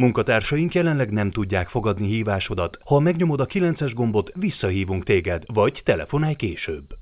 Munkatársaink jelenleg nem tudják fogadni hívásodat. Ha megnyomod a 9-es gombot, visszahívunk téged, vagy telefonálj később.